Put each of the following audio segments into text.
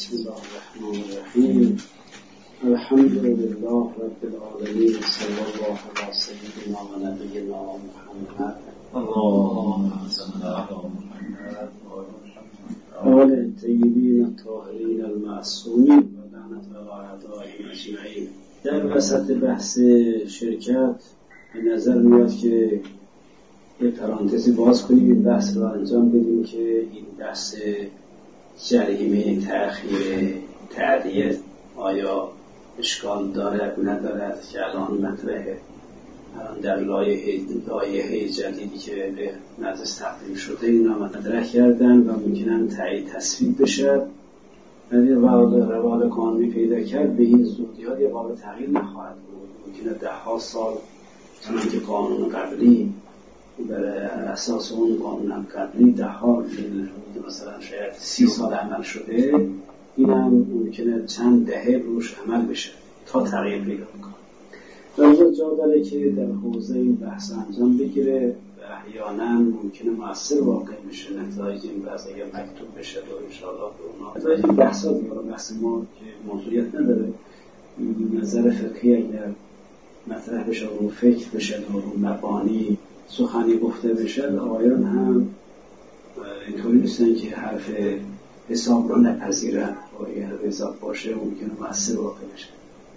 بسم الله الرحمن الرحیم. الحمد لله رب العالمین، صلی الله علی سیدنا و نبینا محمد اللهم صل علی محمد و آل الطیبین الطاهرین المعصومین و لعنة الله اعدائهم اجمعین. در وسط بحث شرکت به نظر میاد که یه پرانتزی باز کنیم، این بحث رو انجام بدیم که این بحث جریمه تأخیر تعدیه آیا اشکال دارد ندارد که الان مطرحه. الان در لایحه جدیدی که به مجلس تقدیم شده اینا مطرح کردن و ممکنن تایید تصویب بشه، ولی روال قانونی پیدا کرد به این زودیات یه قابل تغییر نخواهد بود. ممکنه 10 سال چون که قانون قبلی بر اساس اون قانون قبلی 10 مثلا شاید 30 سال عمل شده، این هم ممکنه چند دهه روش عمل بشه تا تغییر پیدا کنه. لازم جا داره که در حوزه این بحث انجام بگیره و احیانا ممکنه مؤثر واقع بشه. نتایج این بحث اگر مکتوب بشه و انشاءالله به اونا نتایج این بحث ها دیگه بحث ما که موضوعیت نداره، نظر فقهی اگر مطرح بشه و فکر بشه و مبانی سخنی گفته بشه، آقایان هم اینطوری نیستن که حرف حساب رو نپذیرن و اگر حرف حساب باشه ممکنه مؤثر واقع بشه.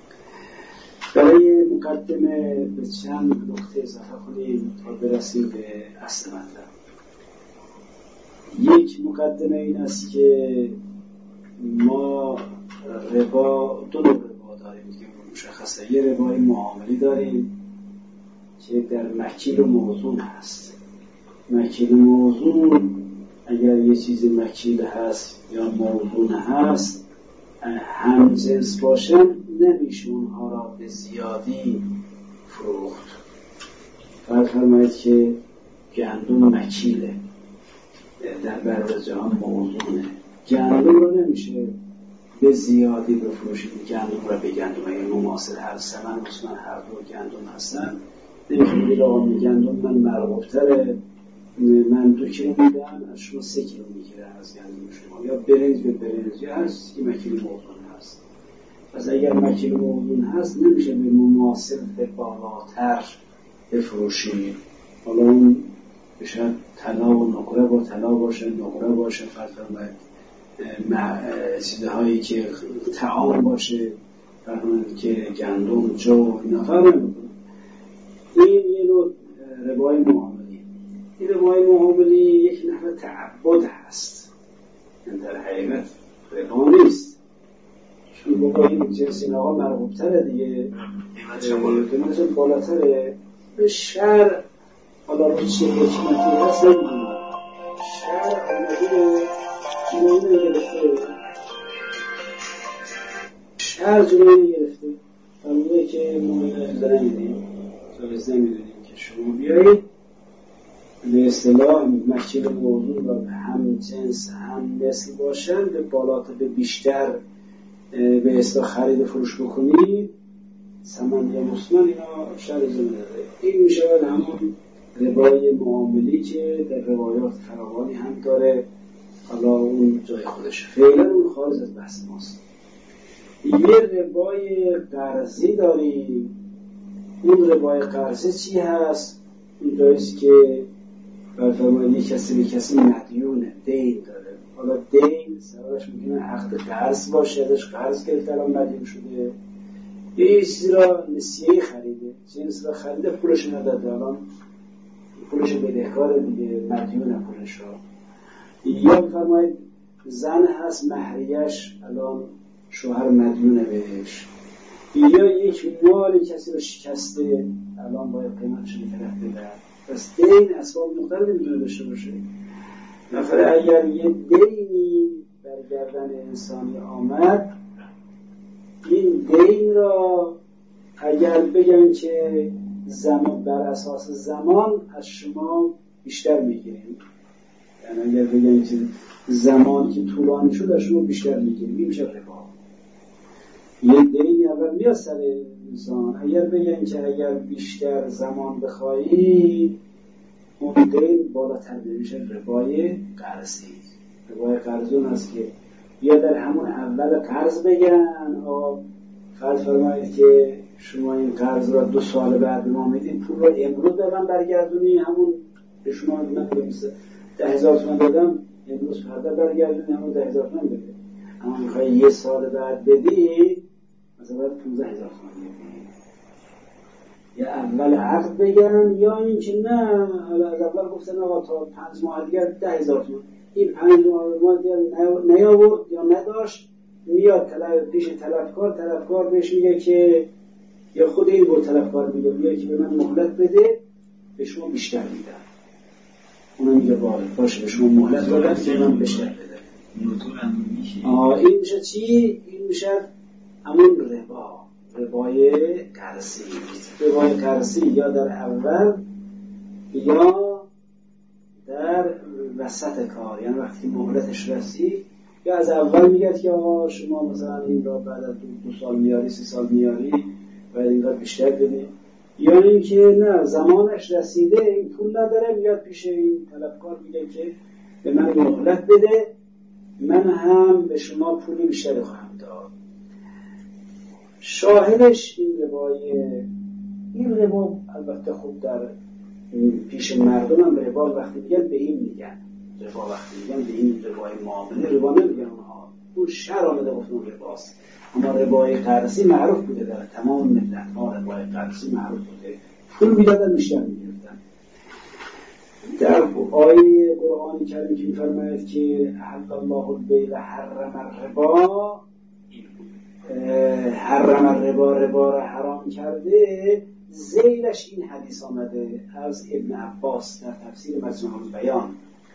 برای مقدمه به چند نکته اضافه کنیم تا برسیم به اصل مطلب. یک مقدمه این است که ما دو نوع ربا داریم که مشخصه. یه ربای معاملی داریم که در مکیل و موزون هست. مکیل و موزون اگر یه چیزی مکیل هست یا موزون هست هم جنس باشن نمیشه اونها را به زیادی فروخت. فرمایید که گندم مکیله در برابر جهان موزونه. گندم رو نمیشه به زیادی بفروشید. گندم را به گندم اگر مماثل هر سمن مثلا هر دو گندم هستن نمیشه بگید آقا گندم من مرغوب‌تره، من 2 کیلو میدم از شما 3 کیلو میگیرم از گندم شما، یا برنج به برنج یا هست که مکیل موزون هست. پس اگر مکیل موزون هست نمیشه به مماثل به بالاتر بفروشید. حالا اون بشه طلا و نقره با طلا باشه، نقره باشه، فرمایید چیزهایی که طعام باشه، فرمایید که گندم جو اینا فرق نمیکنه. این یه نوع ربای معاملی. این ربای معاملی یک نحو تعبد هست، یعنی در حقیقت ربا نیست. چون بابا این جنس این آقا مرغوب‌تره دیگه، قیمتش بالاتره. به شرع حالا رو چه حکمتی هست نمیدونم، شرع آمده جنوینه گرفته، شرع جنوینه گرفته فرموده که مؤمنه نمیدیم جایز نمیدونیم که شما بیایید به اصطلاح مکیل موضوع و هم جنس هم مثل باشن به بالاتر به بیشتر به اصطلاح خرید و فروش بکنید ثمن یا مسمن، اینا شرع جنوینه داره. این میشه همون ربای معاملی که در روایات فراوانی هم داره. حالا اون جای خودش فعلا اون خارج از بحث ماست. یه ربای قرضی داریم. اون ربای قرضی چی هست؟ این جاییست که فرمایید کسی به کسی مدیونه، دین داره. حالا دین سببش میکنه عقد قرض باشه، ازش قرض گرفته الان مدیون شده، یه چیزی را نسیه خریده، جنس را خریده پولش نداده، الان پولش بدهکار دیگه، مدیونه پولش را. یا فرمایید زن هست مهریش الان شوهر مدیونه بهش، یا یک مال کسی رو شکسته الان باید قیمتش رو طرف بده. پس دین اسباب مختلفی میتونه داشته باشه. مثلا اگر یه دینی بر گردن انسانی آمد، این دین را اگر بگن که زمان بر اساس زمان از شما بیشتر میگیریم، یعنی اگر بگن که زمان که طولانی شد از شما بیشتر میگیریم، این میشه ربا. یه دینی اول میاد سر انسان، اگر بگن که اگر بیشتر زمان بخواهی اون دین بالاتر میشه ربای قرضی. ربای قرضی اون هست که یا در همون اول قرض بگن فرض فرمایید که شما این قرض را 2 سال بعد به ما میدید، پول را امروز به من برگردونی، همون به شما من 10,000 تومان دادم امروز فردا برگردونی همون 10,000 تومان بده. اما میخوای 1 سال بعد بدی مثلا باید 15,000 تومان بدی. یا اول عقد بگن یا این که نه از اول گفتن آقا تا 5 ماه دیگر 10,000 تومان، این 5 ماه دیگر نیاورد یا نداشت، میاد پیش طلبکار بهش میگه که یا خود این بود طلبکار میگه که به من مهلت بده به شما بیشتر میدم. اونم میگه باشه به شما مهلت بدم که من بیشتر بدم. این میشه چی؟ این میشه همون ربای قرضی. ربای قرضی یا در اول یا در وسط کار، یعنی وقتی مهلتش رسید یا از اول میگه که آقا شما مثلا این را بعد از 2 سال میاری 3 سال میاری باید این را بیشتر بدید، یا اینکه نه زمانش رسیده این پول نداره، میاد پیش این طلبکار میگه که به من مهلت بده من هم به شما پولی بیشتر خواهم داد. شاهدش این ربا البته خوب در پیش مردم هم ربا وقتی میگن به این میگن ربا، وقتی میگن به این ربای معامله ربا نمیگن اونها، اون شر آمده گفت اون رباست. اما ربای قرضی معروف بوده در تمام ملت ها، ربای قرضی معروف بوده، پول میدادن بیشتر میگرفتن. در آیه قرآنی کریم که میفرماید که احل الله البیع و حرم الربا، حرم الربا، ربا را حرام کرده، زیلش این حدیث آمده از ابن عباس در تفسیر مجموع البیان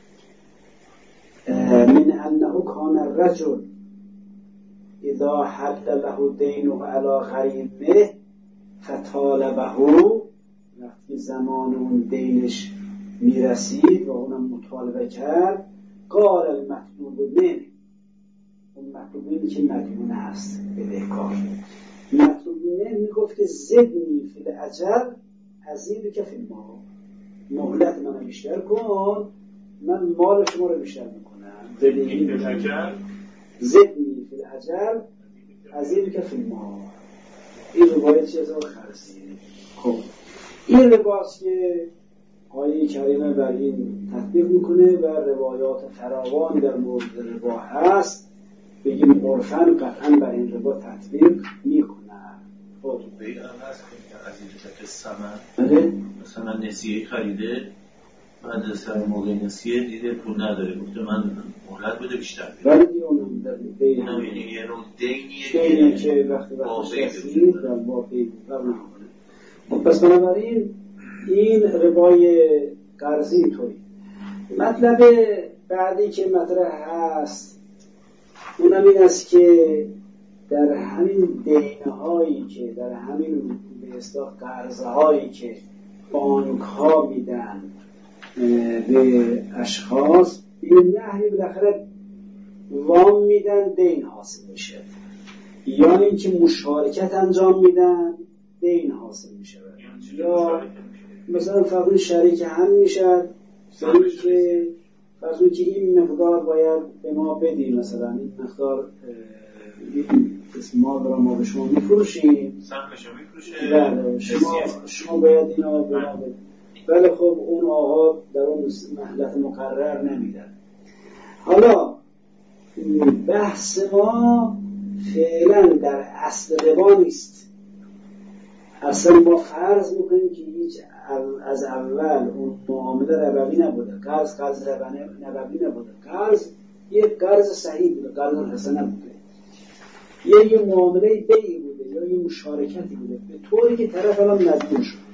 من انه کان الرجل اذا حل له دینه علی غریمه فطالبه، وقتی زمان اون دینش میرسید و اونم مطالبه کرد، قال المطلوب منه، اون مطلوبی که مدیون هست بدهکار، مطلوبی منه میگفت که زدنی فی الاجل ازیدو که فی المال، مهلت منو بیشتر کن من مال شما رو بیشتر میکنم. زدنی فی الاجل ازیدو که فی المال. این روایت چیزا خرسی. خب این لباس که آیه کریمه بر این تطبیق میکنه و روایات فراوان در مورد ربا هست، بگیم عرفاً قطعاً بر این ربا تطبیق میکنن. خب بیعه هم هست که از این که ثمن بله مثلا نسیه خریده، بعد سر موقع نسیه دیده پول نداره، گفته من مهلت بده بیشتر بده. ولی اونم در بیعه اونم یه نوع دینیه که وقتی رسید در واقعی قبل نکنه. پس بنابراین این ربای قرضی اینطوری. مطلب بعدی که مطرح هست اونم این است که در همین دینهایی که در همین به اصطلاح قرضهایی که بانک ها میدن به اشخاص، به نحوی بالاخره وام میدن دین حاصل میشه، یا اینکه مشارکت انجام میدن دین حاصل میشه، یا مثلا فرض شریک هم میشد، که فرض که این مقدار باید به ما بدی، مثلا این مقدار این مال را ما به شما میفروشیم، سهمشو میفروشه، شما باید اینا به ما بدید. ولی خب اون آقا در اون مهلت مقرر نمیدن. حالا بحث ما فعلا در اصل ربا نیست. اصلا ما فرض میکنیم که هیچ از اول اون معامله ربوی نبوده، قرض ربوی نبوده، قرض یک قرض صحیح بوده، قرض حسنه بوده، یا یه معامله بیعی بوده، یا یه مشارکتی بوده، به طوری که طرف الان مدیون شده.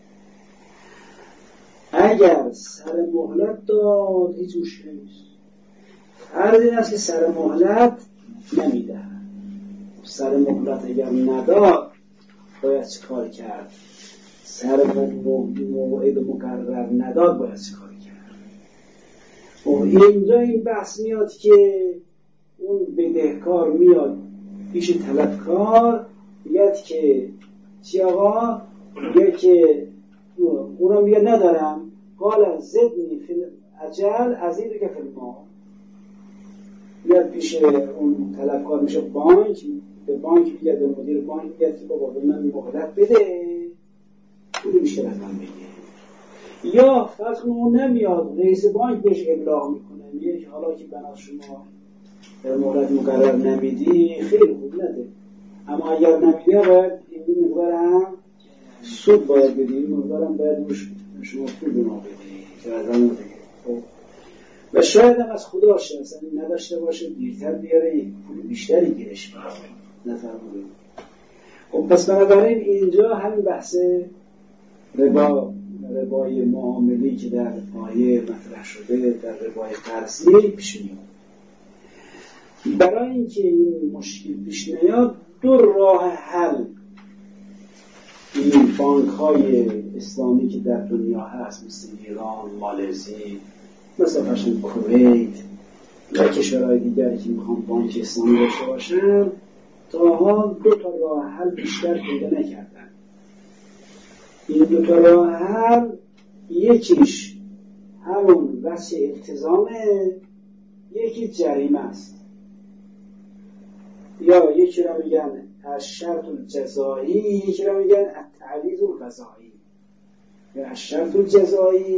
اگر سر مهلت داد هیچ مشکلی نیست. فرض این است که سر مهلت نمیده. سر مهلت اگر نداد باید چه کار کرد؟ سر موعد مقرر نداد باید چه کار کرد؟ و اینجا این بحث میاد که اون بدهکار میاد پیش طلبکار میگه که چی آقا؟ میگه که اونو میگه ندارم، قال زدنی فی الاجل ازیدو که فی المال، میاد پیش اون طلبکار میشه بانک، به بانک میگه، به مدیر بانک میگه که بابا به من مهلت بده پول بیشتر از من بگیر. یا فرض کن اون نمیاد، رئیس بانک بهش ابلاغ میکنه، میگه که حالا که بنا شما در مهلت مقرر نمیدی خیلی خوب نده، اما اگر نمیدی باید این مقدار هم سود باید بدی، این مقدار هم باید شما پول به ما بدی که از همون بگیر. و شاید هم از خدا باشه اصلا نداشته باشه دیرتر بیاره پول بیشتری گیرش بیاره نفرمونه. خب پس بنابراین اینجا همین بحث ربای معاملی که در آیه مطرح شده در ربای قرضی پیش میاد. برای اینکه این مشکل پیش نیاد دو راه حل این بانک‌های اسلامی که در دنیا هست مثل ایران، مالزی، مثل فرشن کویت و کشورهای دیگری که میخوان بانک اسلامی داشته باشن تا حال دو تا راه حل بیشتر پیدا نکردن. این دو تا راه حل یکیش همون وضع التزامه، یکی جریمه است، یا یکی را میگن الشرط الجزایی، یکی را میگن التعویض القضایی. یا الشرط الجزایی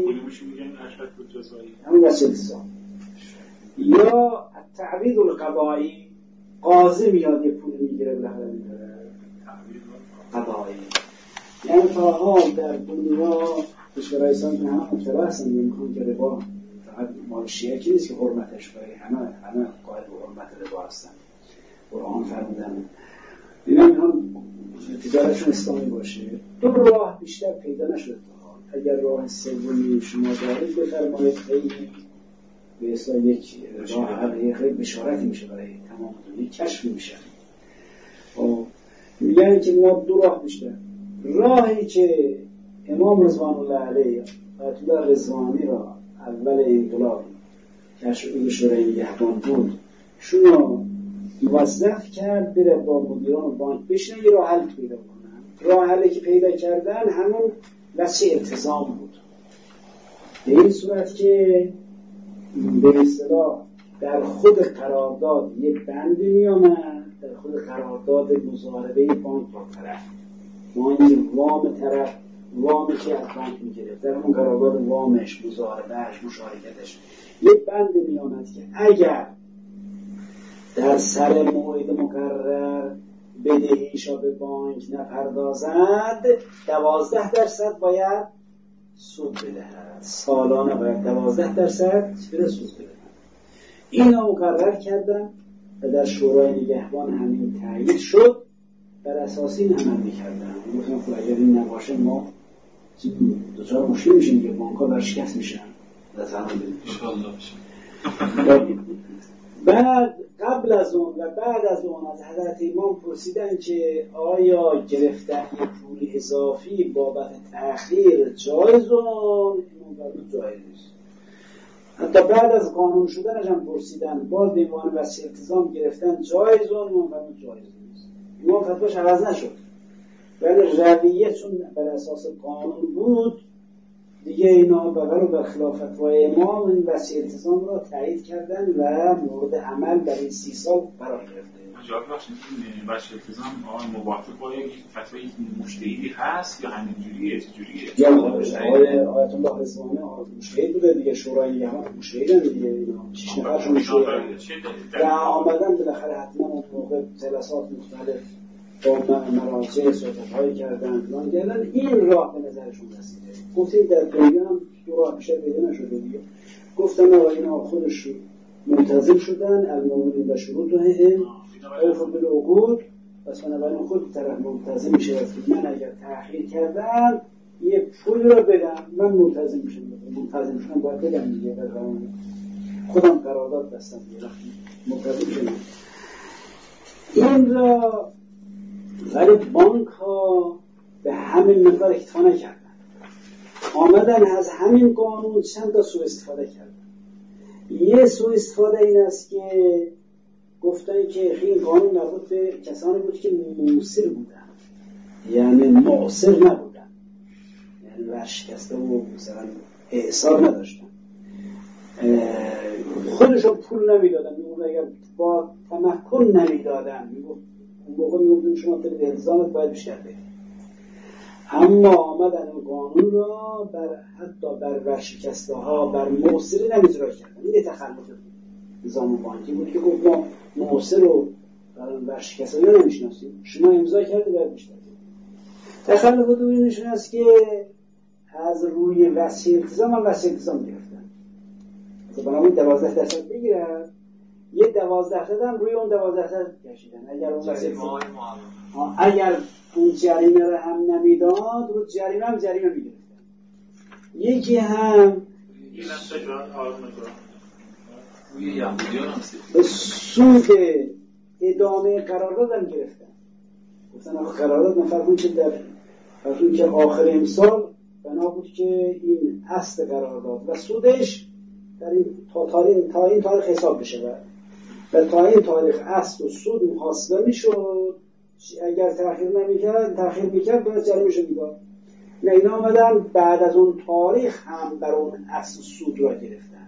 همون وضع التزام، یا التعویض القضایی، قاضی میاد یه پول میگیره بالاخره میگیره قضایی. یعنی تا حال در دنیا کشورهای اسلامی همه مبتلا هستن میگن که ربا فقط مال شیعه که نیست که حرمتش برای همه قائل به حرمت ربا هستن. قرآن فرمودن اینا هم تجارتشون اسلامی باشه. دو راه بیشتر پیدا نشد تا حال. اگر راه سومی شما دارید بفرمایید، خیلی به اصلا یک راه حل خیلی بشارتی میشه برای تمام دنیا، کشف میشه. میگن که ما دو راه بیشتر، راهی که امام رضوان الله علیه آیت الله رضوانی را اول انقلاب کشف شورای نگهبان بود شونو موظف کرد بره با مدیران بانک بشینن یه راه حل پیدا کنن. راه حلی که پیدا کردن همون وضع التزام بود، به این صورت که به اصطلاح در خود قرارداد یک بندی می آمد، در خود قرارداد مضاربه بانک با طرف، وام طرف، وامی که از بانک می گرفت در همون قرارداد وامش، مضاربهش، مشارکتش یک بندی می آمد که اگر در سر موعد مقرر بدهیشا به بانک نپردازد 12% باید سود بدهد، سالانه باید 12% سود بدهد. اینا مقرر کردن و در شورای نگهبان همین تایید شد، بر اساس این عمل می‌کردن. گفتم خب اگر این نباشه ما دچار مشکل میشیم که بانک‌ها ورشکست میشن. بعد قبل از اون و بعد از اون از حضرت امام پرسیدن که آیا گرفتن یک پول اضافی بابت تأخیر جایزون؟ این فرمود جایز نیست. حتی بعد از قانون شدنش هم پرسیدن، باز به عنوان وسیله التزام گرفتن جایزون؟ این فرمود جایز نیست. امام فتواش عوض نشد، ولی رویه چون بر اساس قانون بود دیگه اینا بر خلاف فتوای امام این وسیله التزام را تایید کردن و مورد عمل در این 30 سال قرار گرفته. جواب بخشید این وسیله التزام موافق با یک فتوای مجتهدی هست یا همینجوریه چجوریه؟ یا آیت الله رضوانی مجتهد بوده دیگه، شورای نگهبان مجتهدن دیگه، اینا 6 نفرشون مجتهدن و آمدن بالاخره حتما اون موقع جلسات مختلف با مراجع صحبت‌هایی کردن فلان کردن، این راه به نظرشون رسیده. گفتیم در دنیا هم دو راه بیشتر پیدا نشده دیگه. گفتن آقا اینا خودش ملتزم شدن المؤمنین و شروطهم اوفوا بالعقود، پس بنابراین خود طرف ملتزم میشه که من اگر تأخیر کردم یه پول رو بدم، من ملتزم میشم. ملتزم شدن باید بدم دیگه، خودم قرارداد بستم دیگه ملتزم شدم. این را ولی بانک ها به همین مقدار اکتفا نکردن، آمدن از همین قانون چند تا سوء استفاده کردن. یه سوء استفاده این است که گفتن که این قانون مربوط به کسانی بود که موثر بودن، یعنی معصر نبودن، یعنی ورشکسته و مثلا اعصار نداشتن. خودشون پول نمیدادن، میگفت اگر با تمکن نمیدادن، میگفت اون موقع میگفتن شما طبق الزامت باید بیشتر بدید. اما آمدن این قانون را حتی بر ورشکسته ها، بر معسرین هم اجرا کردن. این تخلف نظام بانکی بود که گفت ما معسر رو برای ورشکسته ها نمیشناسیم، شما امضا کردید باید بیشتر بدید. تخلف دومی نشون است که از روی وسیع التزام هم وسیع التزام گرفتن. مثلا برای 12% بگیرن، یه 12% هم روی اون 12% کشیدن. اگر اون جریمه رو هم نمیداد، رو جریمه هم جریمه میگرفتن. یکی هم سود ادامه قرارداد هم گرفتن. گفتن آخه قرارداد نفرمون که در فرضون که آخر امسال بنا بود که این اصل قرارداد و سودش در این تا این تاریخ حساب بشه و تا این تاریخ اصل و سود محاسبه میشد. اگر تأخیر میکرد باید جریمه‌اش رو میداد. نه اینا آمدن بعد از اون تاریخ هم بر اون اصل سود را گرفتن.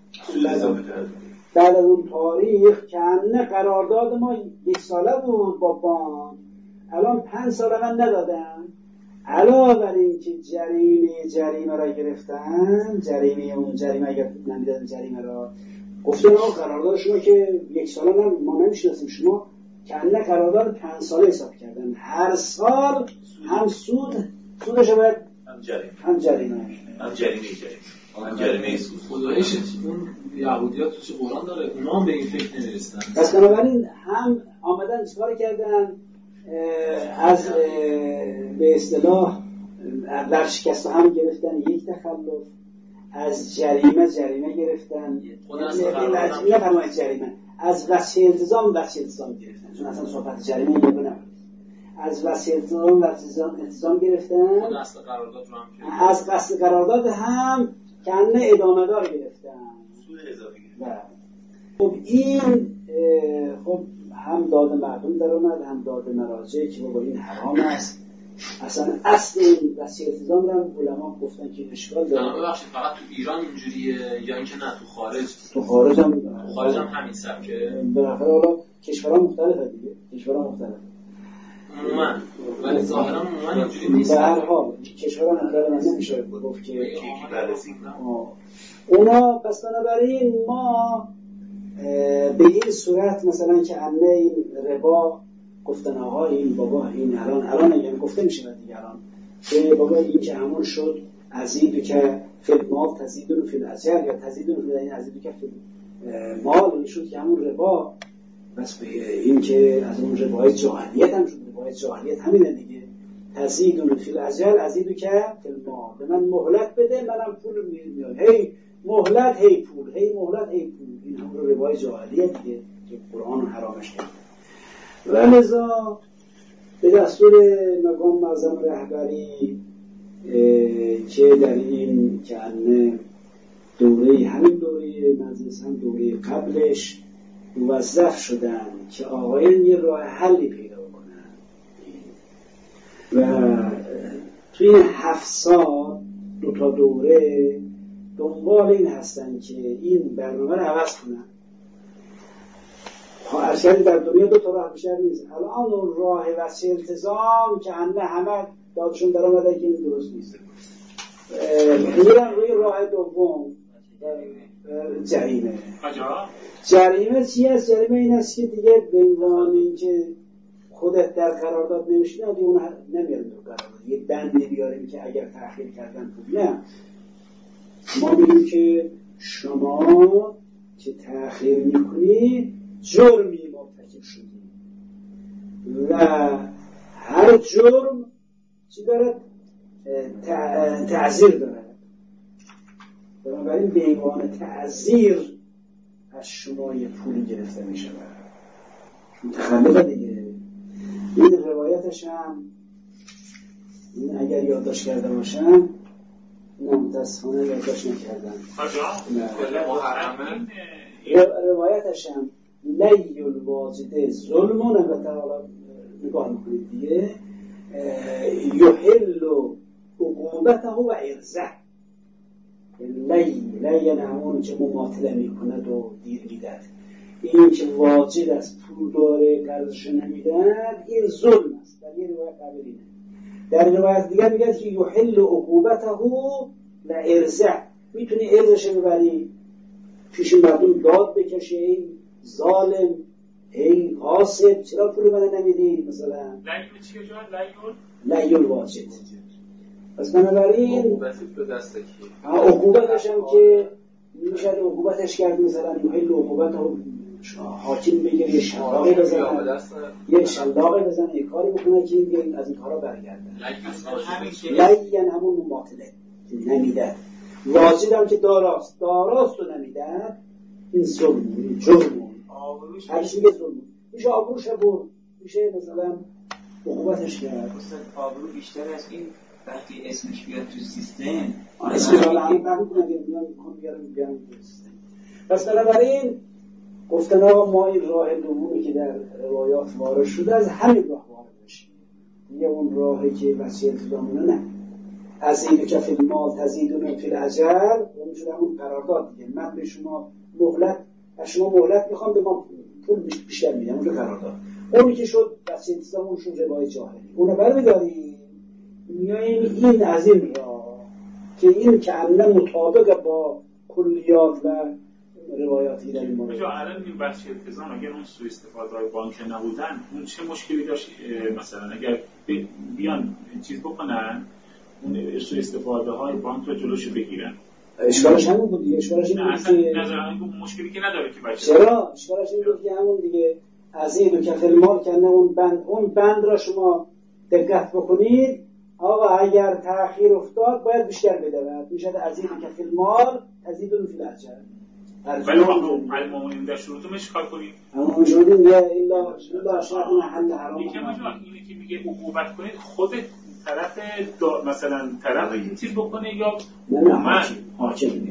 بعد از اون تاریخ که قرارداد ما 1 ساله بود با بانک، الان 5 ساله من ندادن. علاوه بر این که جریمه را گرفتن، جریمه اگر نمیدادن جریمه را گفتن قرارداد شما که 1 ساله ما نمیشناسیم، شما کنه قرارداد 5 ساله حساب کردن. هر سال هم سودش باید هم جریمه سود. خدایش اون یهودی‌ها تو قرآن داره، اونا هم به این فکر نمی‌رسن. پس بنابراین هم آمدن چیکار کردن؟ از به اصطلاح ورشکسته هم گرفتن یک تخلف، از جریمه گرفتن، نه فرمایید جریمه، از وسیع التزام گرفتن، چون اصلا صحبت جریمه اینجا نبود. از وسیع التزام گرفتن، از قصد قرارداد هم کنه ادامه دار گرفتن، سود اضافی گرفتن. خب این خب هم داد مردم در اومد، هم داد مراجع که بابا این حرام است. اصلا اصل این وسیع التزام رو علما گفتن که اشکال داره. ببخشید فقط تو ایران اینجوریه یا اینکه نه تو خارج هم همین سبکه؟ بالاخره حالا کشورها مختلفه دیگه، عموما ولی ظاهرا عموما اینجوری نیست. به هر حال کشورها مختلفه، نمیشه گفت که یکی بررسی اونا. پس بنابراین ما به این صورت مثلا که انه این ربا گفتن آقا این بابا این الان اگه گفته میشه دیگه الان که بابا این که همون شد ازیدو که فیلمال تزیدون فیل ازیل یا تزیدون فیل ازیدو که فیل مال این شد که همون ربا. بس به این که از اون ربای جاهلیت هم شد، ربای جاهلیت همینه دیگه، تزیدون فیل ازیدو که فیل مال، به من مهلت بده منم پول میاد، هی مهلت هی پول، هی مهلت هی پول. این همون ربای جاهلیت دیگه که قرآن حرامش کرده. و لذا به دستور مقام معظم رهبری که در این که همین دوره مجلس هم دوره قبلش موظف شدن که آقایان یه راه حلی پیدا کنن و توی 7 سال 2 تا دوره دنبال این هستن که این برنامه رو عوض کنن. ارشدی در دنیا 2 تا راه بیشتر نیست. الان اون راه وسیع التزام که همه دادشون در آمده که این درست نیست، میرن روی راه دوم، جریمه چی است؟ جریمه این است که دیگه به عنوان اینکه خودت در قرارداد نمیشینی دیگه اون نمیاریم تو قرارداد، یه بندی بیاریم که اگر تأخیر کردن پول نه، ما میگیم که شما که تأخیر میکنی جرمی مرتکب شدی و هر جرم چی دارد؟ تعزیر دارد. بنابراین به عنوان تعزیر از شما یه پولی گرفته می شود. متخلفه دیگه. این روایتش هم این اگر یادداشت کرده باشم متاسفانه یادداشت نکردم. روایتش هم لی الواجد ظلمون، البته حالا نگاه میکنید دیگه، یحل عقوبته و عرضه. لی یعنی همون که مماطله میکند و دیر میدد. این که واجد است پول داره قرضش نمیدن، این ظلم است. در یه روایت قبل اینه. در روایت دیگر میگه که یحل عقوبته لعرضه، میتونی ارزش ببری پیش مردم داد بکشه، این ظالم، این قاسب، چرا پول من نمیدی مثلا. لیون چیه جان؟ لیون واجد. پس بنابراین عقوبتی به دست کی؟ عقوبتش هم که میشه عقوبتش کرد، مثلا یحل عقوبته حاکم بگیره یه شلاقی بزنه، یه شلاقی بزنه، یه کاری بکنه که این از این کارا برگرده. لیون همون مماطله نمیده. واجد هم که داراست و نمیده، این ظلم، این جرم، هرچی میگه ظلم میشه. آبروش بود، میشه مثلا عقوبتش کرد. استاد آبرو بیشتر از این وقتی اسمش بیاد تو سیستم، اسمش حالا هم بیان تو سیستم. پس بنابراین گفتن آقا ما این راه دومی که در روایات وارد شده از همین راه وارد بشیم، دیگه اون راهی که وسیله التزامونه نه. ازیدو که فی المال تزیدون فی الاجر، اون شده همون قرارداد دیگه. من به شما مهلت، از شما مهلت میخوام، به ما پول بیشتر میدم، اون قرارداد. اونی که شد وسیله التزام، اون شد روایت جاهلی. اونو برمی‌داریم میاییم این از این راه که این که عملا مطابق با کلیات و روایاتی در این مورد. الان این بخش التزام اگر اون سوء استفاده‌های بانک نبودن، اون چه مشکلی داشت؟ مثلا اگر بیان چیز بکنن، اون سوء استفاده‌های بانک رو جلوشو بگیرن، اشکالش همون بود دیگه. اشکالش این بود که مشکلی که نداره که بشه. چرا؟ اشکالش این بود که همون دیگه ازید و کفل مال کنه اون بند را شما دقت بکنید. آقا اگر تأخیر افتاد باید بیشتر بدهد، میشه ازید و کفل مال تزید و فی الاجر. ولی المؤمنین در شروطش کار کنید. همون شروطی میگه الا شرط محل حرام. اینی که میگه عقوبت کنید، خود طرف مثلا طرف این چیز بکنه یا نه حاکم میگه.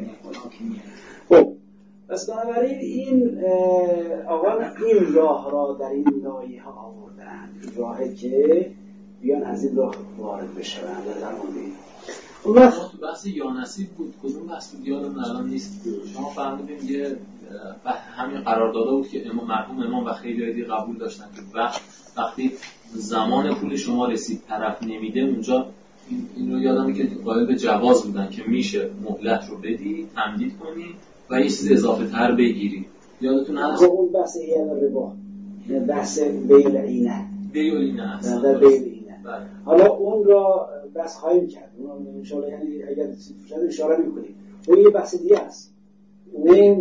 خب پس بنابراین این آقا این راه را در این لایه ها آوردن، راهی که بیان از این راه وارد بشن. در اون وقت بحث یا نصیب بود، کدوم بحث بود یادم الان نیست. شما فهمیدیم یه همین قرارداد بود که مرحوم امام و خیلی دیگه قبول داشتن که وقتی زمان پول شما رسید طرف نمیده، اونجا این رو یادمه که قائل به جواز بودن که میشه مهلت رو بدی، تمدید کنی و یه چیز اضافه تر بگیری. یادتون هست؟ خب اون بحث ایال ربا، بحث بیل عینه. در بیل عینه. حالا اون را بحث خواهیم کرد. اون ان شاء الله یعنی اگر فرصت اشاره می‌کنیم. اون یه بحث دیگه است. اون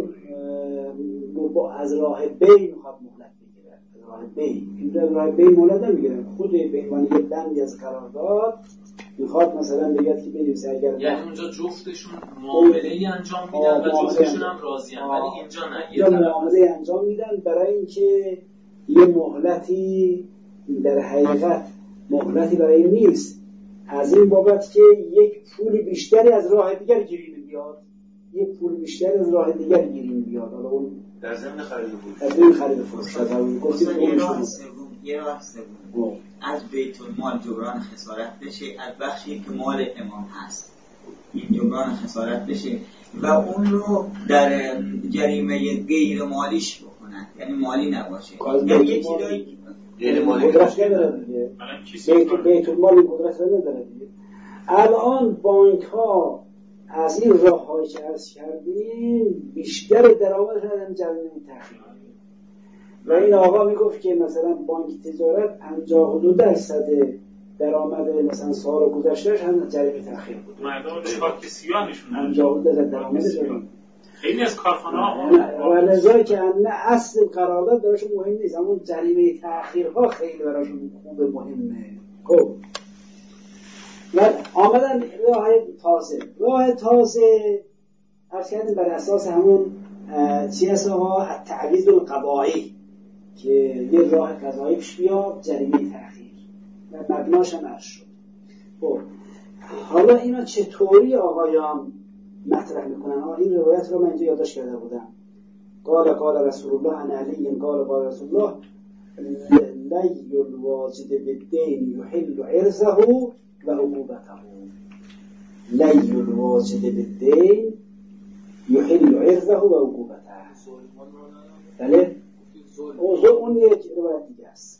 از راه بی میخواد مهلت بگیره. از راه بی. این راه بی مهلت نمیگیره. خود به عنوان یه بندی از قرارداد میخواد مثلا بگه که بنویسه اگر یعنی اونجا جفتشون معامله‌ای انجام میدن و جفتشون هم راضی‌ان، ولی اینجا نه. یه معامله انجام میدن برای اینکه یه مهلتی در حقیقت مهلتی برای این نیست، از این بابت که یک پول بیشتری از راه دیگر گیریم بیاد، یک پول بیشتری از راه دیگر گیریم بیاد. حالا اون در ضمن خرید فروش، از این خرید فروش گفتید یه راه سوم از بیت المال جبران خسارت بشه، از بخشی که مال امام هست این جبران خسارت بشه و اون رو در جریمه غیر مالیش بکنن، یعنی مالی نباشه، یعنی یک چیزایی غیر مالی قدرت نداره دیگه. بیت المال قدرت نداره دیگه. الان بانک ها از این راه هایی که عرض کردیم بیشتر درآمدش از جریمه تأخیر. و این آقا میگفت که مثلا بانک تجارت 52% درآمد مثلا سال گذشتهش هم جریمه تأخیر بود. مردم چاک سیاهشون 52% درآمدش بود. خیلی از کارخانه‌ها و لذا که نه اصل قرارداد براشون مهم نیست، همون جریمه تأخیرها خیلی براشون خوب مهمه. خب و آمدن راه تازه عرض کردیم بر اساس همون چی هست آقا تعویض القضایی که یه راه قضایی پیش بیاد، جریمه تأخیر و مبناش هم عرض شد. خب حالا اینا چطوری آقایان مطرح میکنن؟ این روایت رو من اینجا یادداشت کرده بودم. قال رسول الله عن علی قال رسول الله لی الواجد بالدین یحل عرضه و عقوبته. لی الواجد بالدین یحل عرضه و عقوبته. بله اون یک روایت دیگه است.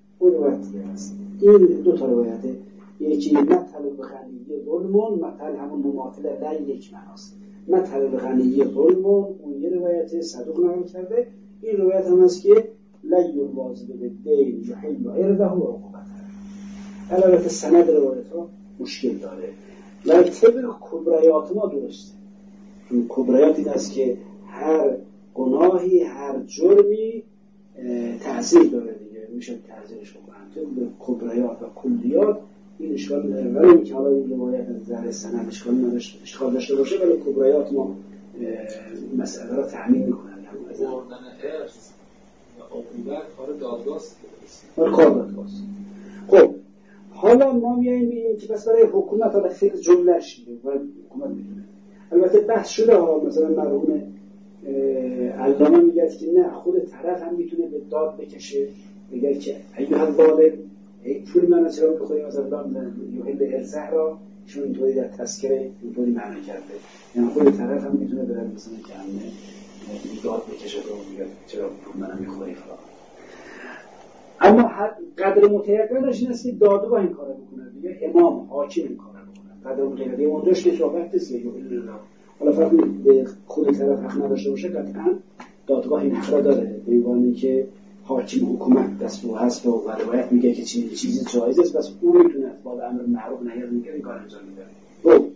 این دو تا روایته، یکی مطل الغنی ظلمون، مطل همون مماثل لی یک معناست. مطل الغنی ظلمون اون یه روایت صدوق نقل کرده. این روایت هم است که لی الواجد بالدین یحل عرضه و عقوبته. البته سند روایت ها مشکل داره ولی طبق کبریات ما درسته. این کبریات این است که هر گناهی هر جرمی تأثیر داره دیگه، میشه تأثیرش بکنن. طبق کبریات و کلیات این اشکال نداره، ولی اینکه حالا این روایت از نظر سند اشکال داشته باشه ولی کبریات ما مسئله را تحمیل میکنن. بردن ارث و عقوبت کار دادگاست. کار دادگاست. خب حالا ما میاییم بگیم که بس برای حکومت حالا خیلی جمله‌اش و حکومت میدونه. البته بحث شده ها، مثلا مرحوم علامه میگه که نه خود طرف هم میتونه به داد بکشه، میگه که ایها الظالم ای پول منو چرا بخوری، مثلا یحل ارزه را چون اینطوری در تذکره اینطوری معنی کرده، یعنی خود طرف هم میتونه برای مثلا که همه داد بکشه و میگه چرا پول منو میخوری فلان. اما قدر متیقنش این است که دادگاه این کارو بکنه دیگه، امام حاکم این کارو بکنه. قدر متیقن اونجاش که صحبت است که حالا فقط به خود طرف حق نداشته باشه، قطعا دادگاه این حق را داره، به عنوانی که حاکم حکومت دستور هست و روایت میگه که چیزی جایز است، بس اون میتونه با امر معروف نهی از منکر این کار انجام بده.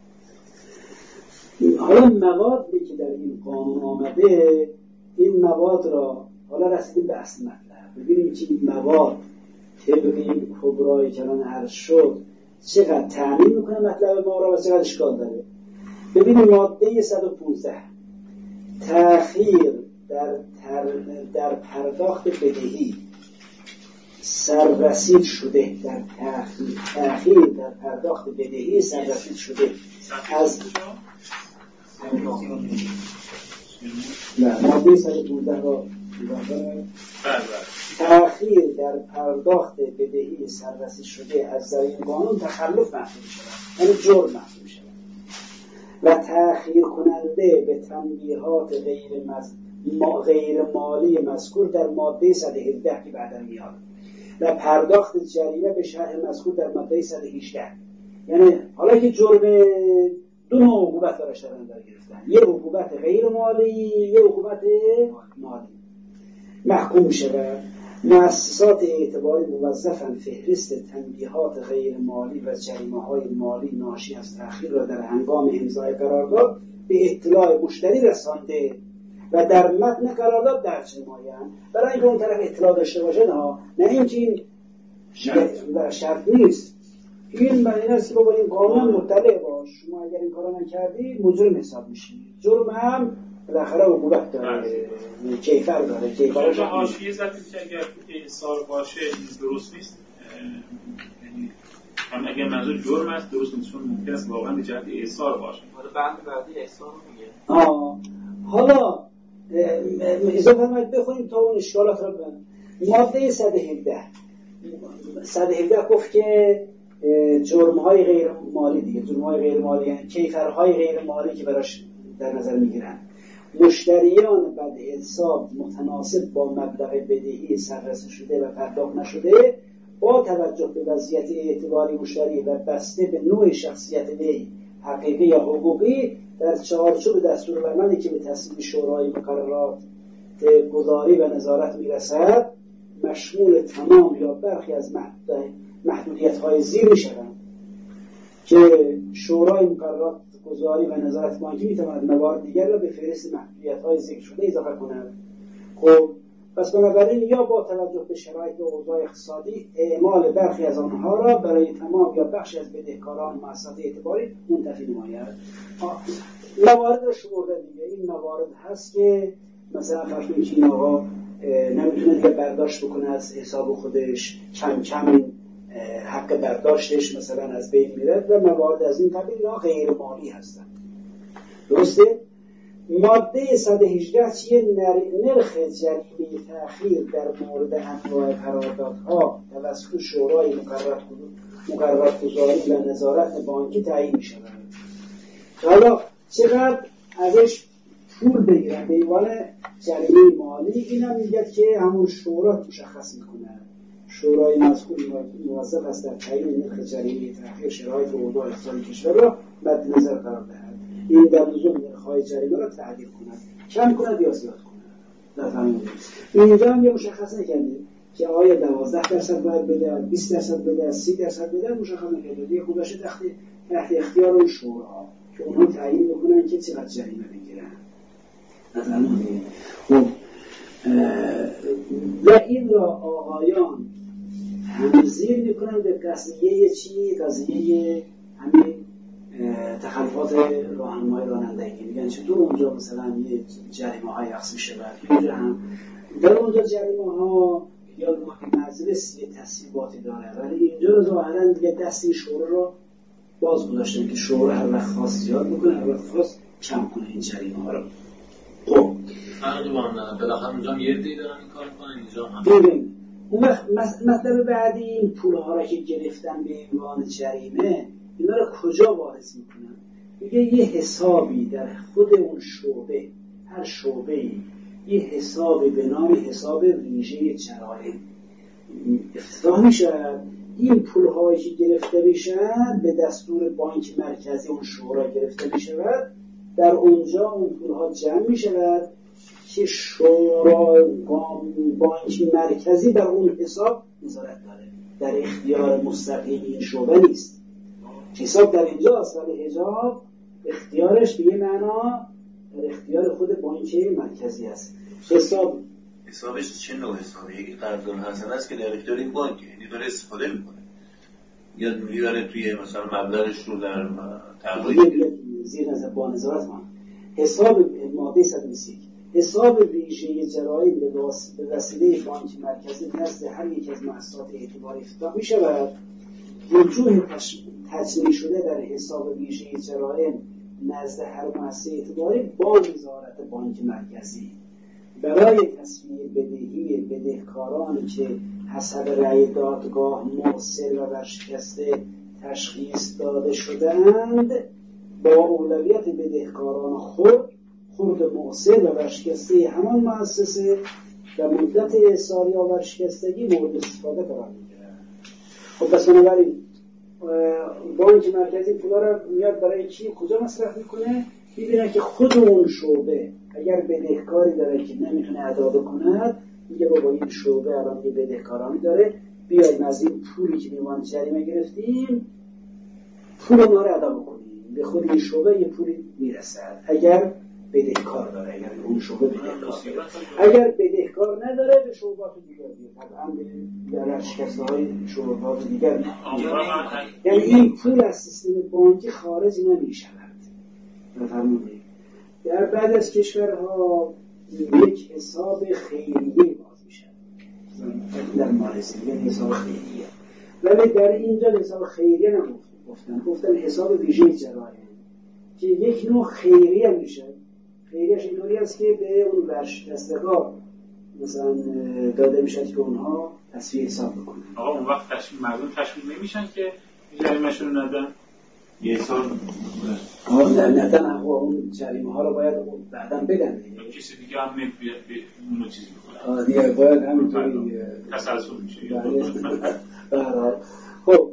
حالا موادی که در این قانون آمده، این مواد را حالا رسیدیم به اصل مطلب. ببینیم که این مواد طبق این کبرای که الان عرض شد چقدر تعمیم میکنه مطلب ما را و چقدر اشکال داره. ببینیم ماده 115 تأخیر در پرداخت بدهی سررسید شده، در تأخیر در پرداخت بدهی سررسید شده از ماده 115 را تأخیر در پرداخت بدهی سررسید شده از ذریعه قانون تخلف محسوب شود، یعنی جرم محسوب شود. و تأخیر کننده به تنبیهات غیر مالی مذکور در ماده 117 که بعدا میاد و پرداخت جریمه به شرح مذکور در ماده 118. یعنی حالا که جرم دو نوع عقوبت براش در نظر گرفتن، یه عقوبت غیر مالی، یه عقوبت مالی، محکوم شود. مؤسسات اعتباری موظفاً فهرست تنبیهات غیر مالی و جریمه‌های مالی ناشی از تأخیر را در هنگام امضای قرارداد به اطلاع مشتری رسانده و در متن قرارداد درج نمایند. برای اینکه اون طرف اطلاع داشته باشه، نه اینکه این شرط نیست. این معنی است که با این قانون مطلع باش، شما اگر این کارو نکردی مجرم حساب میشی. جرم هم بالاخره عقوبت داره، کیفر داره. کیفرش حاشیه زدید که اگر احصار باشه این درست نیست، یعنی هم اگر منظور جرم است درست نیست، چون ممکن است واقعا به جهت احصار باشه. حالا بعدی احصار رو میگه. حالا اضافه فرمایید بخونیم تا اون اشکالات رو ببینیم. ماده 117 گفت که جرم‌های غیر مالی دیگه، جرم‌های غیر مالی یعنی کیفرهای غیر مالی که براش در نظر میگیرن، مشتریان بد حساب متناسب با مبلغ بدهی سررسید شده و پرداخت نشده با توجه به وضعیت اعتباری مشتری و بسته به نوع شخصیت وی حقیقی یا حقوقی در چارچوب دستورالعملی که به تصویب شورای مقررات گذاری و نظارت میرسد مشمول تمام یا برخی از محدودیت‌های زیر میشوند که شورای مقررات گذاری و نظارت بانکی میتواند موارد دیگر را به فهرست محدودیت‌های ذکر شده اضافه کند. خب پس بنابراین یا با توجه به شرایط و اوضاع اقتصادی اعمال برخی از آنها را برای تمام یا بخشی از بدهکاران مؤسسات اعتباری منتفی نماید. موارد را شمرده دیگه. این موارد هست که مثلا فرض کنید این آقا نمیتونه دیگه برداشت بکنه از حساب خودش، کم کم حق برداشتش مثلا از بین میره و موارد از این قبیل اینا غیر مالی هستن. درسته؟ ماده 118 چیه؟ نرخ جریمه تأخیر در مورد انواع قراردادها توسط شورای مقررات گذاری و نظارت بانکی تعیین می‌شود. حالا چقدر ازش پول بگیرن به عنوان جریمه مالی، اینم میگه که همون شورا مشخص میکنه. شورای مذکور موظف است در تعیین نرخ جریمه تأخیر شرایط و اوضاع اقتصادی کشور را مد نظر قرار دهد. این در لزوم نرخ‌های جریمه را تعدیل کند، کم کند یا زیاد کند. نفهمیدید؟ اینجا هم یه مشخص نکردید که آیا 12% باید بده، 20% بده، 30% بده، مشخص نکردید. دیگه خودش تحت اختیار اون شورا که اونها تعیین بکنن که چقدر جریمه بگیرن. نفهمیدید؟ خب و این را آقایان همزیر میکنن به قضیه چی؟ قضیه همین تخلفات راهنمای رانندگی. میگن چطور اونجا مثلا یه جریمه های اخذ شود، اینجا هم در اونجا جریمه ها یا مجلس یه تصویباتی داره، ولی اینجا ظاهرا دیگه دست این شورا رو باز گذاشتن که شورا هر وقت خواست زیاد بکنه، هر وقت خواست کم کنه این جریمه ها رو. خب بالاخره اونجا هم یه دی دارن این کار کنن، اینجا هم ببین اون وقت مطلب بعدی این پول‌ها را که گرفتن به عنوان جریمه، اینا رو کجا وارد میکنن؟ میگه یه حسابی در خود اون شعبه، هر شعبه‌ای یه حسابی به نام حساب ویژه جرایم افتتاح میشه. این پول‌هایی که گرفته میشن به دستور بانک مرکزی اون شورا گرفته میشود، در اونجا اون پول‌ها جمع میشود که شورا بانک مرکزی در اون حساب نظارت داره، در اختیار مستقیم این شعبه نیست. حساب در اینجا است، ولی حساب اختیارش به یه معنا در اختیار خود بانک مرکزی است. حسابش چه نوع حسابه؟ یکی قرضدار حسن است که در اختیار این بانکه، یعنی داره استفاده میکنه، یا میبره توی مثلا مبلغش رو در تقریبا زیر نظر با نظارت ما. حساب ماده 121 حساب ویژه جرایم به وسیله بانک مرکزی نزد هر یک از مؤسسات اعتباری افتتاح می‌شود. وجوه تجمیع شده در حساب ویژه جرایم نزد هر مؤسسه اعتباری با نظارت بانک مرکزی برای تصویه بدهی بدهکارانی که حسب رأی دادگاه مؤثر و ورشکسته تشخیص داده شدند با اولویت بدهکاران خرد مؤثر و ورشکسته همان مؤسسه و مدت احصال یا ورشکستگی مورد استفاده قرار می‌گیرد. خب پس بنابراین بانک مرکزی پولا رو میاد برای کی کجا مصرف میکنه؟ میبینه که خود اون شعبه اگر بدهکاری داره که نمیتونه ادا بکند، میگه بابا این شعبه الان یه بدهکارانی داره، بیایم از این پولی که میوان جریمه گرفتیم پول ما رو ادا بکنیم. به خود این شعبه یه پولی میرسد اگر بدهکار داره، اگر اون شعبه بدهکار داره. اگر بدهکار نداره به شعبات دیگر میاد، طبعا به ورشکسته‌های شعبات دیگر میاد. یعنی این پول از سیستم بانکی خارج نمیشود. بفرمایید در بعد از کشورها یک حساب خیریه باز میشه، در مالزی میگن حساب خیریه، ولی در اینجا حساب خیریه گفتن حساب ویژه جرایم که یک نوع خیریه میشه. خیریه‌اش اینطوری است که به اون ورشکستگان مثلا داده میشه که اونها تصفیه حساب بکنن. آقا اون وقت مردم تشویق نمیشن که جریمه‌شون رو ندن؟ یه سال ندن اون جریمه ها رو باید بعداً بدن دیگه. کسی دیگه هم نمیاد اونو چیزی بکنه. دیگه باید همینطوری تسلسل میشه. خب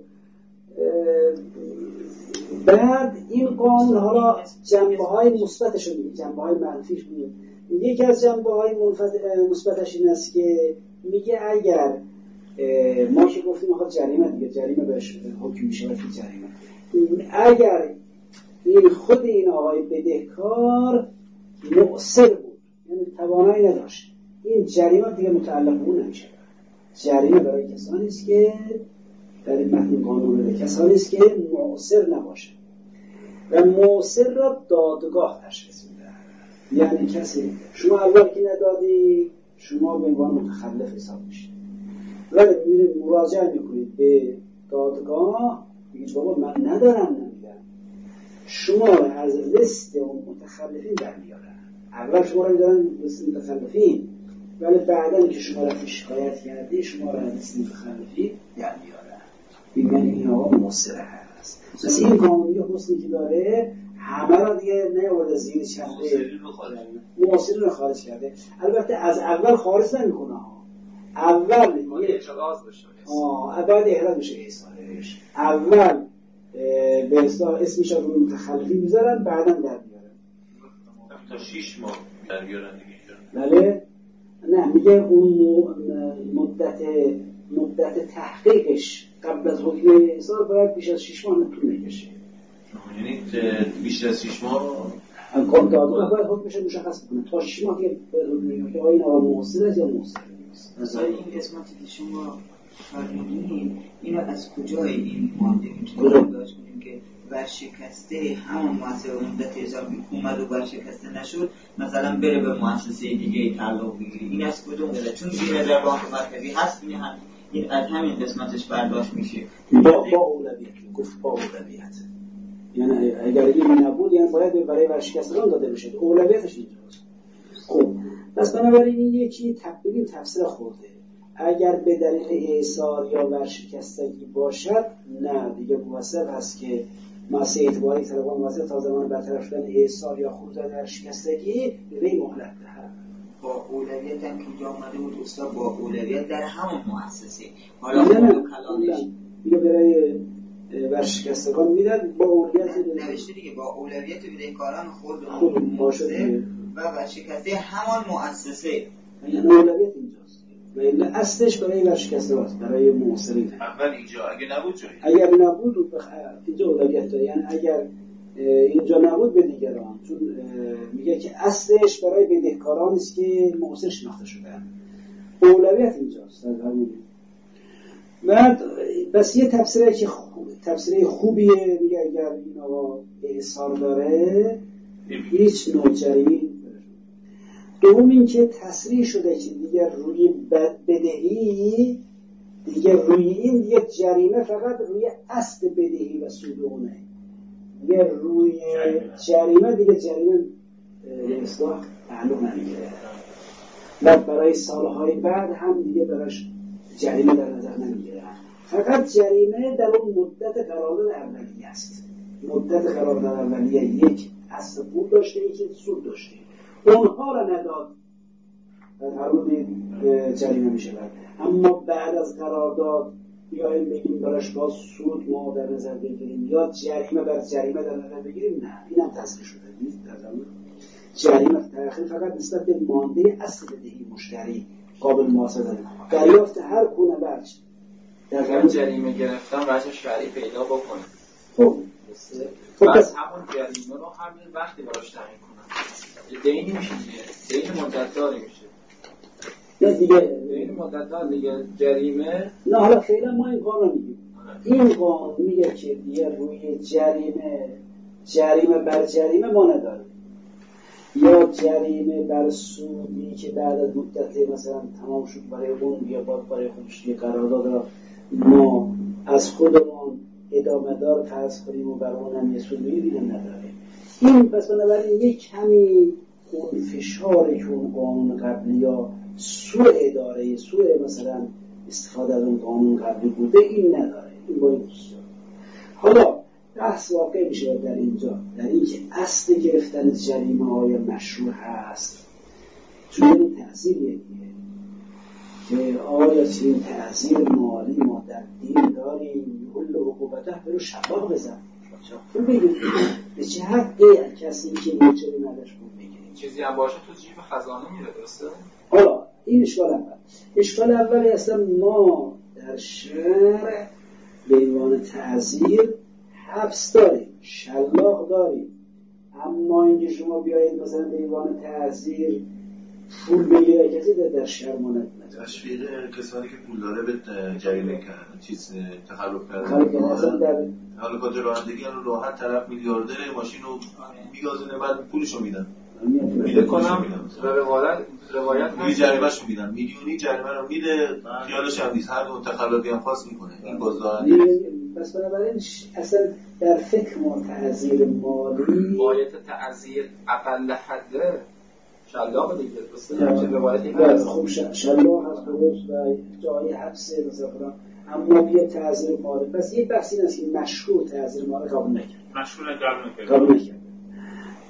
بعد این قانون حالا جنبه‌های مثبتش رو میگه، جنبه‌های منفیش میگه. یکی از جنبه‌های مثبتش این است که میگه اگر ما که گفتیم آخه جریمه بهش حکم میشه وقتی جریمه، اگر این خود این آقای بدهکار مؤثر بود یعنی توانایی نداشت، این جریمه دیگه متعلق به اون نمیشه. جریمه برای کسانی است که در این متن قانون کسانی است که مؤثر نباشه و مؤثر را دادگاه تشخیص میده. یعنی کسی شما اول که ندادی شما به عنوان متخلف حساب میشید، ولی میرید مراجعه میکنید به دادگاه میگید بابا من ندارم نمیدم، شما از لیست اون متخلفین در میارن. اول شما رو میدارن لیست متخلفین، ولی بعدن که شما را شکایت کردی شما را از لیست متخلفین در میارن. این آقا مؤثر هست. پس این قانونی حسنی که داره همه را دیگه نیاورده زیر چتر معاصرین رو خارج کرده. البته از اول خارج نمیکنه، اول احراز بشه، بعد احراز بشه ایصالش، اول به اصطلاح اسمش رو روی متخلفی میذارن، بعدا در میارن تا 6 ماه در میارن دیگه. بله نه میگه اون مدت تحقیقش قبل از حکم ایصال باید بیش از 6 ماه طول نکشه. یعنی بیش از 6 ماه کار دادگاه باید حکمش رو مشخص کنه. تا 6 ماه که که آیا این آقا محسن است یا محسن نیست. مثلا این قسمتی که شما فرمودید اینو از کجای این ماده میتونیم برداشت کنیم که ورشکسته همون مؤسسه مدت اضافه اومد و ورشکسته نشد مثلا بره به مؤسسه دیگه تعلق بگیری؟ این از کدوم میاد؟ چون زیر در بانک مرکزی هست، این از همین قسمتش برداشت میشه. با اولویت گفت با اولویت، یعنی اگر این نبود یعنی باید برای ورشکستگان داده بشه، اولویتش اینجاست. خب پس بنابراین این یکی تفسیر خورده. اگر به دلیل ایثار یا ورشکستگی باشد نه دیگه موثق هست که مؤسسه اعتباری طلبان موثق تا زمان برطرف شدن ایثار یا خروج از ورشکستگی به وی مهلت دهد. با اولویت هم که اینجا اومده بود استاد، با اولویت در همون مؤسسه. حالا کلانش دیگه برای ورشکستگان میدن با اولویت نوشته دیگه با اولویت بدهکاران خود باشه و ورشکسته همان مؤسسه. یعنی اولویت اینجاست و این اصلش برای ورشکستگان است، برای معاصرین. اول اینجا اگه نبود جایی، اگر نبود اینجا اولویت داره، یعنی اگر اینجا نبود به دیگران، چون میگه که اصلش برای بدهکاران است که معاصر شناخته شدن، اولویت اینجاست. بعد بس یه تفسیری که تفسیر خوبیه، میگه اگر این آقا احصار داره هیچ نوع جریمه‌ای. دوم این که تصریح شده که دیگه روی بدهی دیگه روی این دیگه جریمه فقط روی اصل بدهی و سود اونه، دیگه روی جریمه دیگه جریمه به اصطلاح تعلق نمیگیره و برای سالهای بعد هم دیگه براش جریمه در نظر نمیگیره. فقط جریمه در اون مدت قرارداد اولیه است. مدت قرارداد اولیه یک اصل پول داشته، یک سود داشته، اونها را نداد در حدود جریمه میشه. اما بعد از قرارداد بیاییم بگیم براش با سود ما در نظر بگیریم یا جریمه بر جریمه در نظر بگیریم، نه، اینم تصریح شده نیست. در زمان جریمه تأخیر فقط نسبت به مانده اصل بدهی مشتری قابل محاسبه دریافت هر گونه وجه در زمان جریمه گرفتن وجه شرعی پیدا بکنه. خب پس همون جریمه رو همین وقتی براش تعیین کنن دینی میشه دیگه، دین مدت‌داری میشه. نه دیگه دین مدت‌دار دیگه جریمه. نه حالا فعلا ما این قانون میگیم، این قانون میگه که دیگه روی جریمه بر جریمه ما نداریم، یا جریمه بر سودی که بعد از مدت مثلا تمام شد برای اون یا برای خودش قرارداد را ما از خودمون ادامه دار فرض کنیم و بر اونم یه سود بگیریم نداریم. این پس بنابراین یک کمی اون فشاری که اون قانون قبلی یا سوء اداره، سوء مثلا استفاده از اون قانون قبلی بوده، این نداره. این با این بسیار. حالا بحث واقع میشه در اینجا، در این که اصل گرفتن جریمه های مشروع هست، چون این تأثیریه که آیا چنین تأثیر مالی ما در دین داریم، کل عقوبته برو شفا بزن، پول بگیر، به چه حقی کسی که موچری نداشت پول بگیریم، چیزی هم باشه تو جیب خزانه میره. درسته؟ حالا این اشکال اولی اصلا ما در شرع به عنوان تعزیر حبس داریم، شلاق داریم، اما اینکه شما بیایید مثلا به عنوان تعزیر پول بگیره کسی در شرع ماند تشویق کسانی که پول داره به جریمه کرد چیز تخلف کرده. حالا کادر رانندگی رو راحت طرف میلیاردر ماشین رو میگازونه بعد پولشو میدن. میده کنم روایت میگه جریمه‌شو میدن، میلیونی جریمه رو میده، خیالش هم نیست هر اون تخلفی هم خاص میکنه. این بازدارنده پس بنابراین اصلا در فکر ما تعزیر مالی باید تعزیر اقل حده شلاق دیگه. درسته همچین روایتی هست. خوب شلاق هست درست و جای حبس مثلا، اما بیا تعزیر مالی. پس یه بحث این است که مشروع تعزیر مالی قبول نکرد. مشروع قبول نکرد.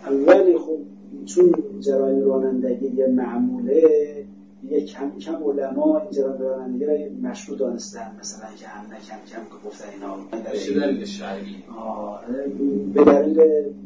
اولی خب چون جرایم رانندگی یه معموله، یه کم کم علما این جرایم رانندگی را مشروع دانستن، مثلا که هم کم که گفتن اینا میشه دلیل شرعی به دلیل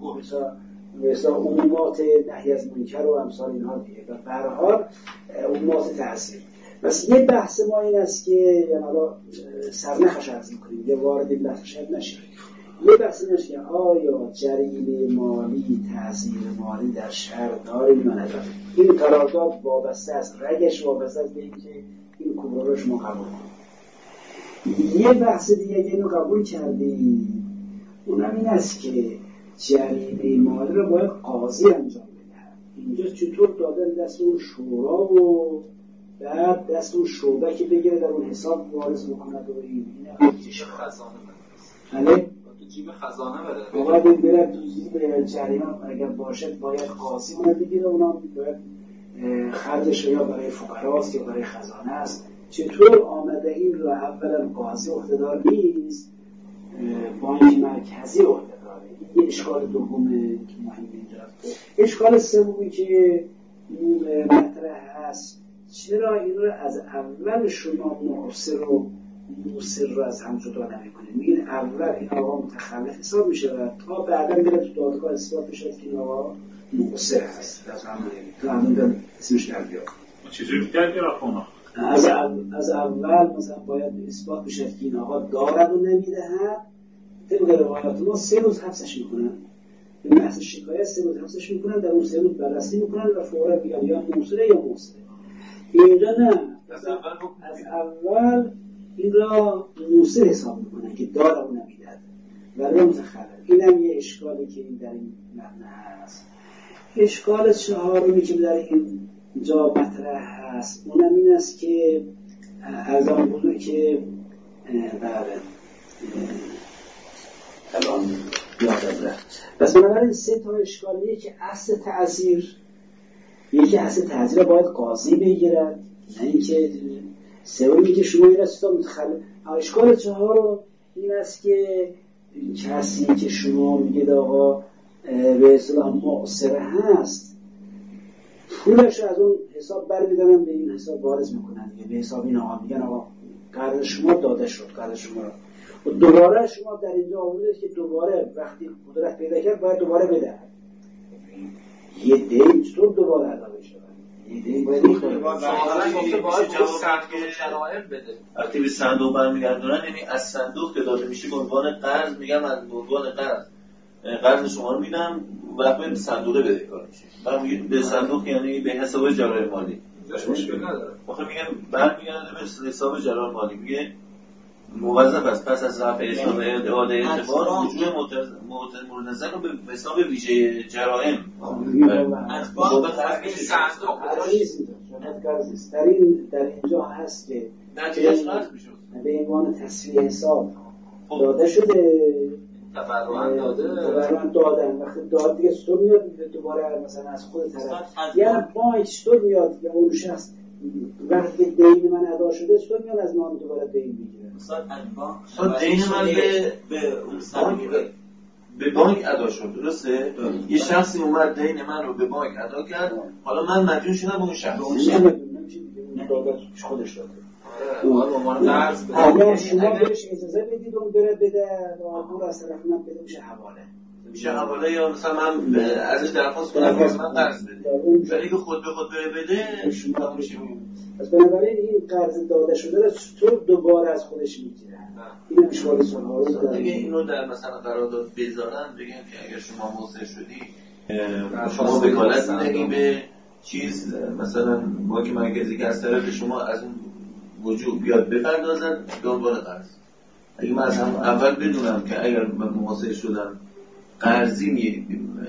مثلا عمومات نهی از منکر و امثال اینها دیگه، و به هر حال عمومات تحصیل. بس یه بحث ما این است که یعنی حالا سرنخش عرض میکنیم، یه وارد این بحث شاید نشیم. یه بحث این است که آیا جریمه مالی تأثیر مالی در شهر داره یا نداره؟ این قرارداد وابسته است، رگش وابسته است به اینکه این کبرا رو شما قبول کنید. یه بحث دیگه اینو قبول کردیم، اونم این است که جریمه مالی رو باید قاضی انجام بده. اینجا چطور دادن دست اون شورا و بعد دست اون شعبه که بگیره در اون حساب وارد بکنه و این جیب خزانه بده. تو جیب خزانه بده. باید این بره تو جیب جریمه اگر باشد باید قاضی اون بگیره، اونا باید خرجش یا برای فقراست یا برای خزانه است. چطور آمده این رو اولا قاضی عهده‌دار نیست، بانک مرکزی عهده‌داره. این یه اشکال دومه که مهم اینجاست. اشکال سومی که مطرح هست، چرا این رو از اول شما موثر رو از هم جدا نمی‌کنید؟ میگین اول این آقا متخلف حساب میشه و تا بعدا میره تو دادگاه اثبات بشه که این آقا موثر هست. تا همون اسمش در بیاد. چجوری در بیاد خونه؟ از اول مثلا باید اثبات بشه که این آقا دارد و نمیدهد. طبق روایات ما 3 روز حبسش میکنن، به محض شکایت 3 روز حبسش میکنن، در اون 3 روز بررسی میکنن و فورا میگن یا موثره یا موثره. اینجا نه، از اول این را موثر حساب میکنن که داره و نمیدهد ولی متخلف. این هم یه اشکالی که در این مبنی هست. اشکال چهارمی که در این جا مطرح هست اونم این است که از آن بوده که الان یادم رفت. پس بنابراین 3 تا اشکالیه که اصل تعزیر، یکی اصل تعزیر باید قاضی بگیرد، نه اینکه سومی که شما این رستا متخلف. اشکال چهارم این است که کسی که شما میگید آقا به اصطلاح معصره هست، پولش از اون حساب برمیدارن به این حساب وارد میکنن، به حساب این آقا میگن آقا قرض شما داده شد، قرض شما را و دوباره شما در اینجا آورده که دوباره وقتی قدرت پیدا کرد باید دوباره بده. یه دین چطور دوباره ادا بشه؟ یه دین باید این کنه. باید شرایط بده. وقتی به صندوق برمیگردونن، یعنی از صندوق که داده میشه به عنوان قرض، میگم از عنوان قرض شما رو میدم و به صندوق بدهکار میشه. من میگم به صندوق یعنی به حساب جرایم مالی. مشکل نداره. آخه میگم برمیگرده به حساب جرایم مالی، میگه موظف است پس از رفع حساب اعاده اعتبار وجوه منظم رو به حساب ویژه جرایم در اینجا هست که به عنوان تصفیه حساب داده شده، تبرعاً دادن. وقتی داد دیگه چطور میاد دوباره مثلا از خود طرف یا بانک چطور میاد یا اون شخص وقتی دین من ادا شده چطور میاد از ما دوباره دین میگیره؟ دین من به بانک ادا شد، درسته؟ یه شخصی اومد دین من رو به بانک ادا کرد، حالا من مدیون شدم به اون شخص. خودش داده. اگر شما بهش اجازه بدید اون بره بده و دور از طرف من بده میشه حواله یا مثلا من ازش درخواست کنم که من قرض بده، ولی که خود به خود بده شما میشه. پس بنابراین این قرض داده شده رو چطور دوباره از خودش میگیره؟ این اشکال سوال رو داره. دیگه اینو در مثلا قرارداد بذارن، بگن که اگر شما موثر شدی شما وکالت میدهی به چیز، مثلا بانک مرکزی که از طرف شما از اون وجوب بیاد بپردازن به عنوان قرض. اگه من از اول بدونم که اگر من موثر شدم قرضی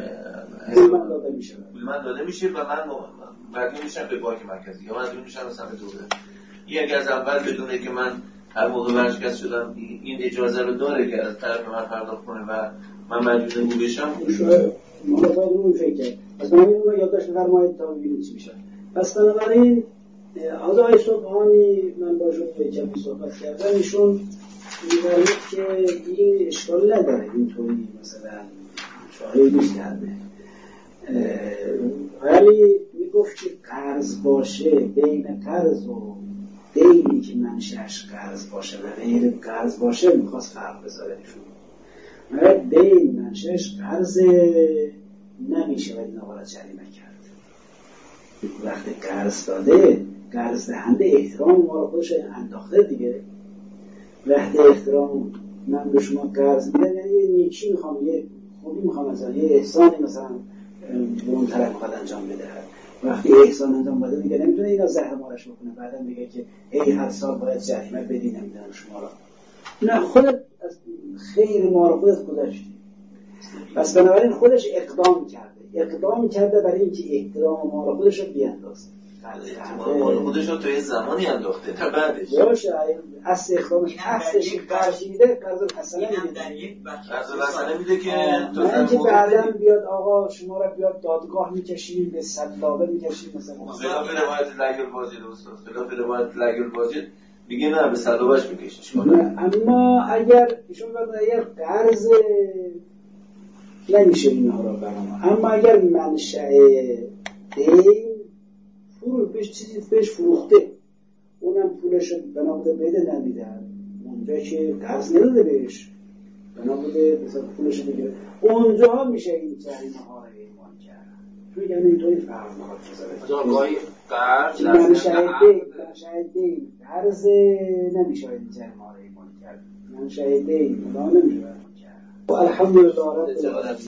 من داده میشه و من مدیون میشم به بانک مرکزی یا مدیون میشم مثلا به دولت. این اگه از اول بدونه که من هر موقع ورشکست شدم این اجازه رو داره که از طرف من پرداخت کنه و من مدیون او بشم، ما باید اون فکر پس من این رو یادداشت فرمایید تا ببینید چی میشه. پس بنابراین آقای صبحانی من باشون یکم صحبت کردم، ایشون می‌گوید که این اشکال نداره اینطوری مثلا شاهدی نیست کرده. ولی میگفت که قرض باشه بین قرض و دینی که منشأش قرض باشه و غیر قرض باشه میخواست فرق بذاره نشون. مگر دین منشأش قرض نمیشه و این آقا جریمه کرد. وقتی قرض داده قرض دهنده احترام ما رو خودش انداخته دیگه. وقتی احترام من به شما قرض میدم یعنی یه نیکی میخوام، یه خوبی میخوام، مثلا یه احسانی مثلا به اون طرف میخواد انجام بده. وقتی احسان انجام بده میگه نمیتونه اینا زهر مارش بکنه، بعدا میگه که هی هر سال باید جریمه بدی نمیدونم شما را. نه، خودت از خیر ما رو خودت گذاشتی. پس بنابراین خودش اقدام کرده برای اینکه احترام ما رو خودش رو بیاندازه. ما رو خودش رو توی زمانی انداخته تا بعدش باشه اصل اقدامش اصلش قرضیده قرض الحسنه میده که نه اینکه بعدا بیاد آقا شما را بیاد دادگاه میکشیم به صدلابه میکشیم مثلا خلاف روایت لگل واجد استاد، خلاف روایت لگل واجد میگه نه به صدلابهش میکشیش. اما اگر ایشون اگر قرض نمیشه اینها را برام، اما اگر منشأ دین پیش چیزی پیش فروخته اونم پولش بنابوده بده نمیدن، اونجا که قرض نمیده بهش بنابوده مثلا پولش بگیره، اونجا میشه این جریمه ها رو ایمان کرد. چون یعنی اینطوری فرق میکنه جاگاهی قرض منشأ دین قرض نمیشه این جریمه ها رو ایمان کرد، منشأ دین نمیشه ایمان کرد. الحمدلله رب العالمین.